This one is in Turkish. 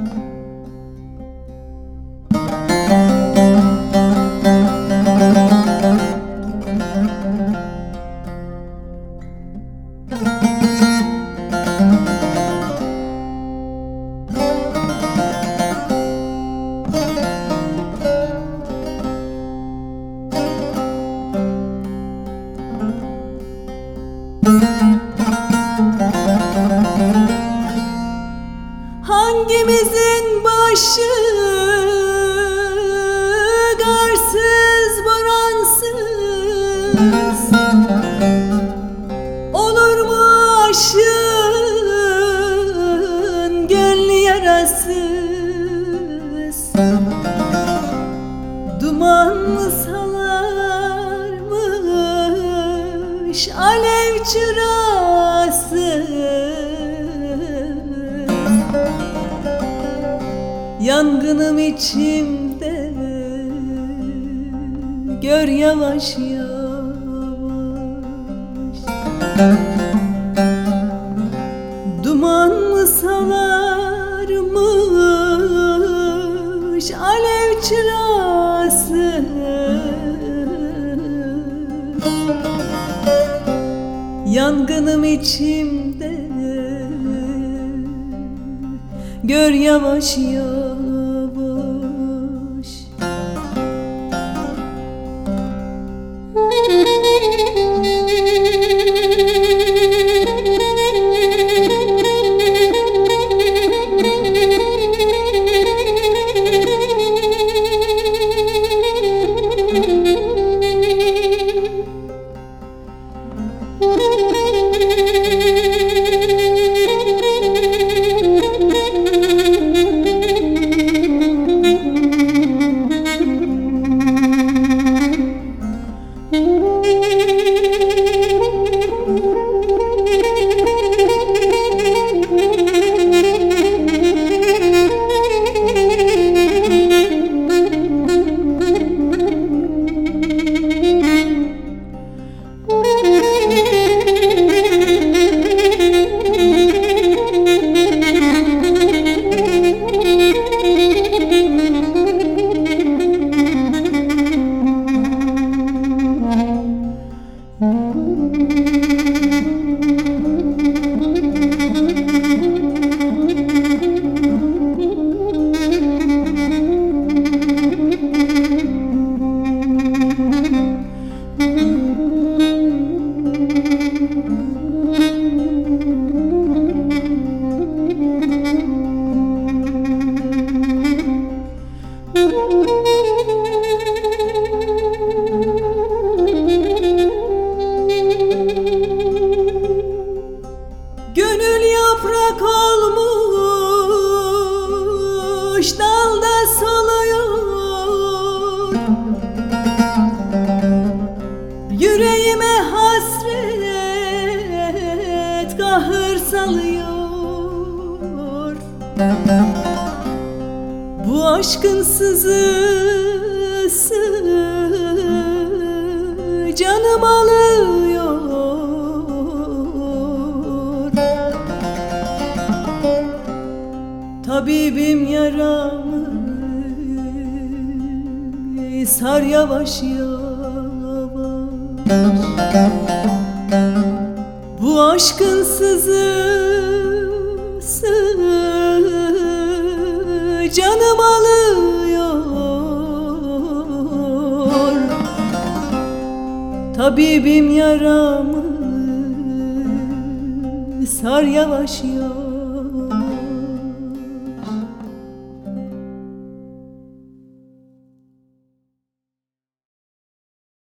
Hangimizin başı garsız boransız olur mu aşığın gönlü yarasız? Duman mı salarmış alev çırası? Yangınım içimde, gör yavaş yavaş. Duman mı salarmış alev çırası? Yangınım içimde, gör yavaş yavaş. Gönül yaprak olmuş, dalda soluyor. Yüreğime hasret kahır salıyor. Bu aşkın sızısı canım alıyor. Tabibim yaramı sar yavaş yavaş. Bu aşkın sızısı canım alıyor. Tabibim yaramı sar yavaş yavaş.